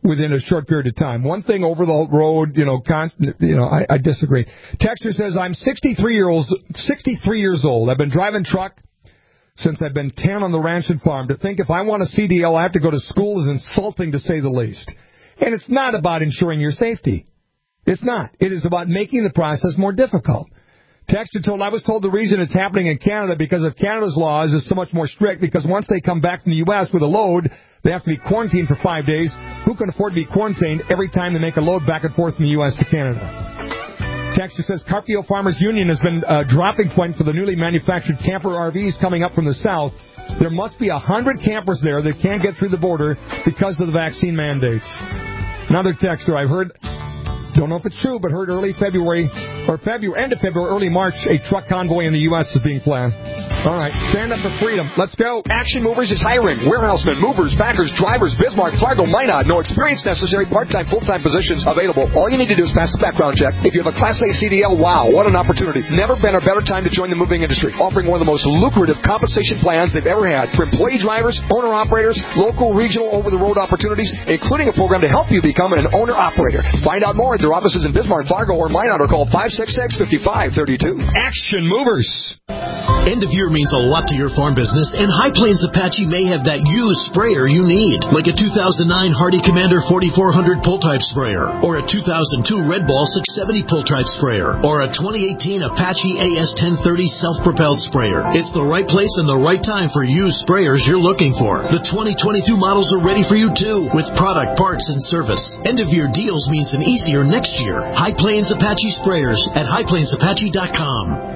within a short period of time. One thing over the road, you know, constant, you know, I, I disagree. Texter says, I'm sixty-three years, sixty-three years old. I've been driving truck since I've been ten on the ranch and farm. To think if I want a C D L, I have to go to school is insulting, to say the least. And it's not about ensuring your safety. It's not. It is about making the process more difficult. Texter told, I was told the reason it's happening in Canada because of Canada's laws is so much more strict, because once they come back from the U S with a load, they have to be quarantined for five days. Who can afford to be quarantined every time they make a load back and forth from the U S to Canada? Texter says, Carpio Farmers Union has been a dropping point for the newly manufactured camper R Vs coming up from the south. There must be a hundred campers there that can't get through the border because of the vaccine mandates. Another texter, I've heard... Don't know if it's true, but heard early February, or February, end of February, early March, a truck convoy in the U S is being planned. All right, stand up for freedom. Let's go. Action Movers is hiring warehousemen, movers, packers, drivers, Bismarck, Fargo, Minot. No experience necessary, part-time, full-time positions available. All you need to do is pass the background check. If you have a Class A C D L, wow, what an opportunity. Never been a better time to join the moving industry. Offering one of the most lucrative compensation plans they've ever had for employee drivers, owner-operators, local, regional, over-the-road opportunities, including a program to help you become an owner-operator. Find out more at their offices in Bismarck, Fargo, or Minot, or call five six six, five five three two. Action Movers! End of year means a lot to your farm business, and High Plains Apache may have that used sprayer you need, like a two thousand nine Hardy Commander forty-four hundred pull-type sprayer, or a two thousand two Red Ball six seventy pull-type sprayer, or a twenty eighteen Apache A S ten thirty self-propelled sprayer. It's the right place and the right time for used sprayers you're looking for. The twenty twenty-two models are ready for you, too, with product, parts, and service. End-of-year deals means an easier next year. High Plains Apache Sprayers at high plains apache dot com.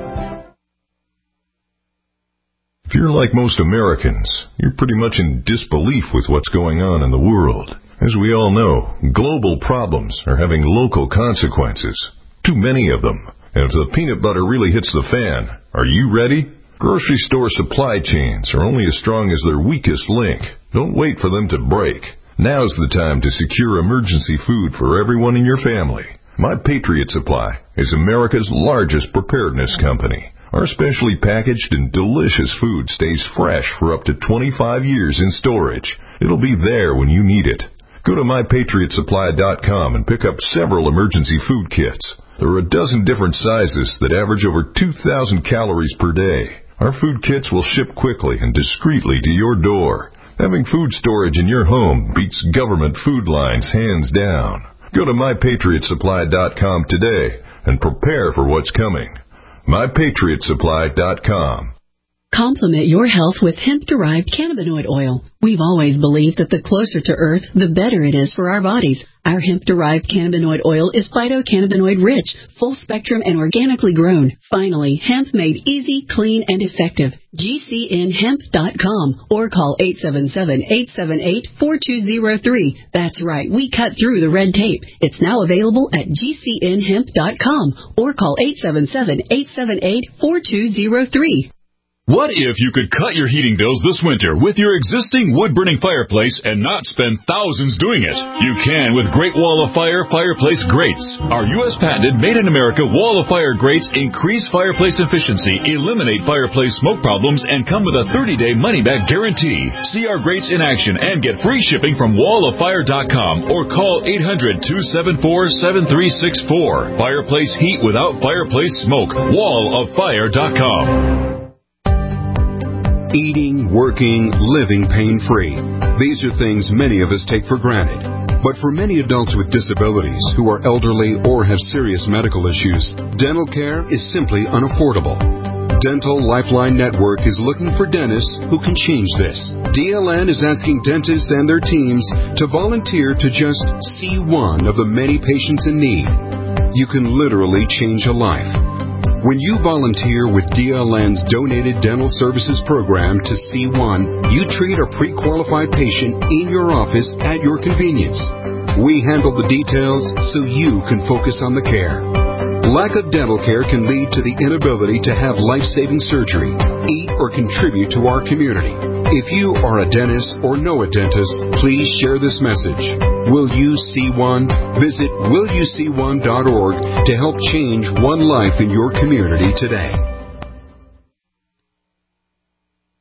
If you're like most Americans, you're pretty much in disbelief with what's going on in the world. As we all know, global problems are having local consequences. Too many of them. And if the peanut butter really hits the fan, are you ready? Grocery store supply chains are only as strong as their weakest link. Don't wait for them to break. Now's the time to secure emergency food for everyone in your family. My Patriot Supply is America's largest preparedness company. Our specially packaged and delicious food stays fresh for up to twenty-five years in storage. It'll be there when you need it. Go to my patriot supply dot com and pick up several emergency food kits. There are a dozen different sizes that average over two thousand calories per day. Our food kits will ship quickly and discreetly to your door. Having food storage in your home beats government food lines hands down. Go to my patriot supply dot com today and prepare for what's coming. my patriot supply dot com. Complement your health with hemp-derived cannabinoid oil. We've always believed that the closer to Earth, the better it is for our bodies. Our hemp-derived cannabinoid oil is phytocannabinoid-rich, full-spectrum, and organically grown. Finally, hemp made easy, clean, and effective. G C N hemp dot com or call eight seven seven, eight seven eight, four two zero three. That's right, we cut through the red tape. It's now available at G C N hemp dot com or call eight seven seven, eight seven eight, four two zero three. What if you could cut your heating bills this winter with your existing wood-burning fireplace and not spend thousands doing it? You can with Great Wall of Fire Fireplace Grates. Our U S patented made-in-America Wall of Fire grates increase fireplace efficiency, eliminate fireplace smoke problems, and come with a thirty-day money-back guarantee. See our grates in action and get free shipping from wall of fire dot com or call eight hundred, two seven four, seven three six four. Fireplace heat without fireplace smoke. wall of fire dot com. Eating, working, living pain-free. These are things many of us take for granted. But for many adults with disabilities who are elderly or have serious medical issues, dental care is simply unaffordable. Dental Lifeline Network is looking for dentists who can change this. D L N is asking dentists and their teams to volunteer to just see one of the many patients in need. You can literally change a life. When you volunteer with D L N's Donated Dental Services Program to C one, you treat a pre-qualified patient in your office at your convenience. We handle the details so you can focus on the care. Lack of dental care can lead to the inability to have life-saving surgery, eat, or contribute to our community. If you are a dentist or know a dentist, please share this message. Will you see one? Visit will you see one dot org to help change one life in your community today.